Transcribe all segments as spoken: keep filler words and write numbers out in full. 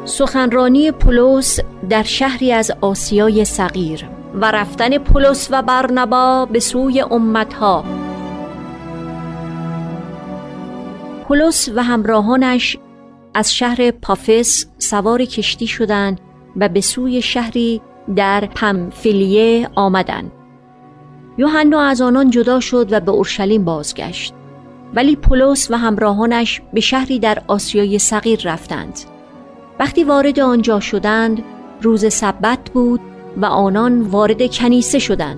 سخنرانی پولس در شهری از آسیای صغیر و رفتن پولس و برنبا به سوی امتها. پولس و همراهانش از شهر پافس سوار کشتی شدند و به سوی شهری در پمفیلیه آمدند. یوحنا از آنان جدا شد و به اورشلیم بازگشت، ولی پولس و همراهانش به شهری در آسیای صغیر رفتند. وقتی وارد آنجا شدند روز سبت بود و آنان وارد کنیسه شدند.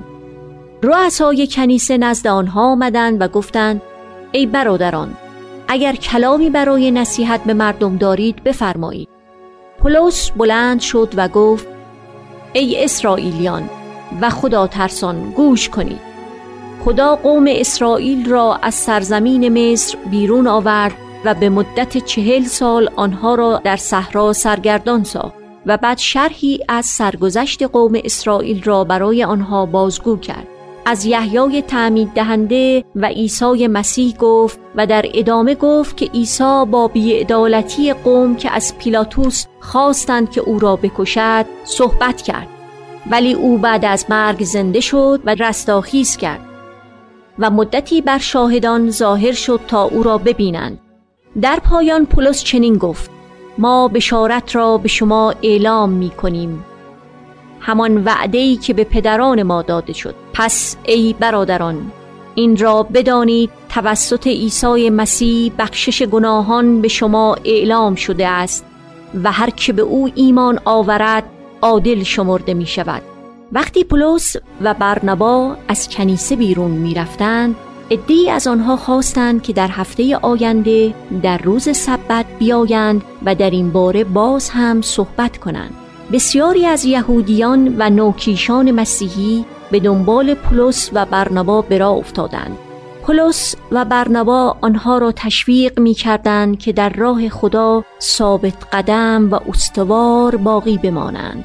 رؤسای کنیسه نزد آنها آمدند و گفتند: ای برادران، اگر کلامی برای نصیحت به مردم دارید بفرمایید. پولس بلند شد و گفت: ای اسرائیلیان و خدا ترسان، گوش کنید. خدا قوم اسرائیل را از سرزمین مصر بیرون آورد و به مدت چهل سال آنها را در صحرا سرگردان ساخت و بعد شرحی از سرگذشت قوم اسرائیل را برای آنها بازگو کرد. از یحیای تعمید دهنده و عیسی مسیح گفت و در ادامه گفت که عیسی با بی‌عدالتی قوم که از پیلاطوس خواستند که او را بکشد صحبت کرد، ولی او بعد از مرگ زنده شد و رستاخیز کرد و مدتی بر شاهدان ظاهر شد تا او را ببینند. در پایان پولس چنین گفت: ما بشارت را به شما اعلام می کنیم، همان وعده‌ای که به پدران ما داده شد. پس ای برادران، این را بدانید توسط عیسی مسیح بخشش گناهان به شما اعلام شده است و هر که به او ایمان آورد عادل شمرده می شود. وقتی پولس و برنبا از کنیسه بیرون می رفتند، عده‌ای از آنها خواستند که در هفته آینده در روز سبت بیایند و در این باره باز هم صحبت کنند. بسیاری از یهودیان و نوکیشان مسیحی به دنبال پولس و برنبا به راه افتادند. پولس و برنبا آنها را تشویق می کردند که در راه خدا ثابت قدم و استوار باقی بمانند.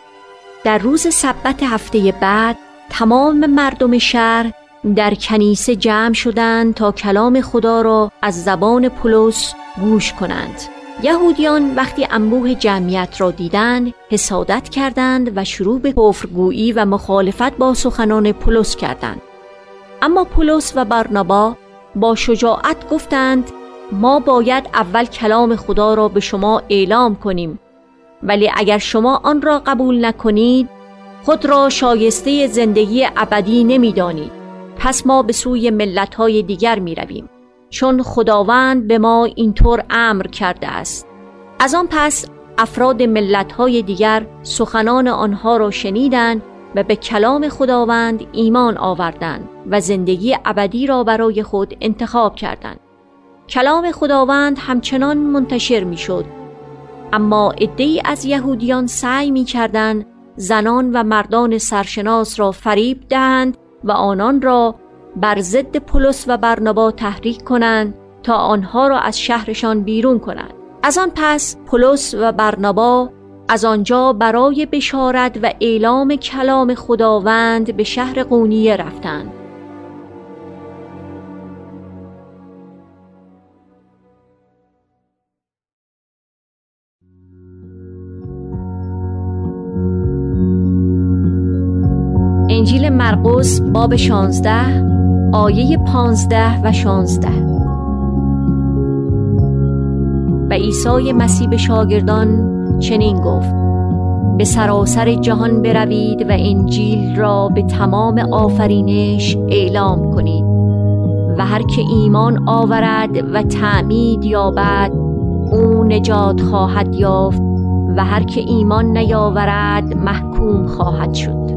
در روز سبت هفته بعد تمام مردم شهر در کنیسه جمع شدند تا کلام خدا را از زبان پولس گوش کنند. یهودیان وقتی انبوه جمعیت را دیدند حسادت کردند و شروع به کفرگویی و مخالفت با سخنان پولس کردند. اما پولس و برنبا با شجاعت گفتند: ما باید اول کلام خدا را به شما اعلام کنیم، ولی اگر شما آن را قبول نکنید خود را شایسته زندگی ابدی نمی‌دانید. پس ما به سوی ملت‌های دیگر می‌رویم، چون خداوند به ما اینطور امر کرده است. از آن پس افراد ملت‌های دیگر سخنان آنها را شنیدند و به کلام خداوند ایمان آوردند و زندگی ابدی را برای خود انتخاب کردند. کلام خداوند همچنان منتشر می‌شد، اما عده‌ای از یهودیان سعی می‌کردند زنان و مردان سرشناس را فریب دهند و آنان را بر ضد پولس و برنبا تحریک کنند تا آنها را از شهرشان بیرون کنند. از آن پس پولس و برنبا از آنجا برای بشارت و اعلام کلام خداوند به شهر قونیه رفتند. انجیل مرقس باب شانزده آیه پانزده و شانزده. و عیسی مسیح به شاگردان چنین گفت: به سراسر جهان بروید و انجیل را به تمام آفرینش اعلام کنید و هر که ایمان آورد و تعمید یابد او نجات خواهد یافت و هر که ایمان نیاورد محکوم خواهد شد.